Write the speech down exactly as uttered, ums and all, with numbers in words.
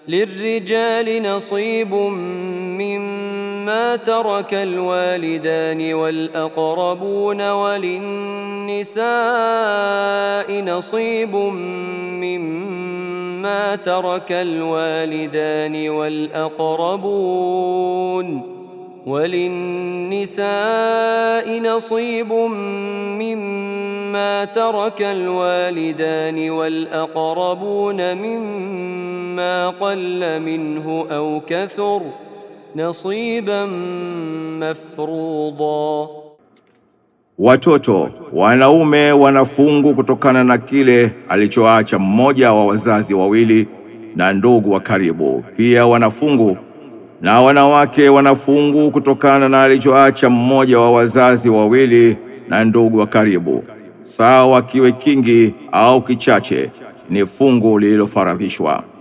للرجال نصيب مما ترك الوالدان والأقربون وللنساء نصيب مما ترك الوالدان والأقربون وللنساء نصيب مما ترك الوالدان والأقربون مما قل منه أو كثر نصيبا مفروضا. Watoto wanaume wanafungu kutokana na kile alichoacha mmoja wa wazazi wawili na ndugu wa karibu, pia wanafungu, na wanawake wanafungu kutokana na alichoacha mmoja wa wazazi wawili na ndugu wa karibu, sawa kiwe kingi au kichache, ni fungu lililofaradhishwa.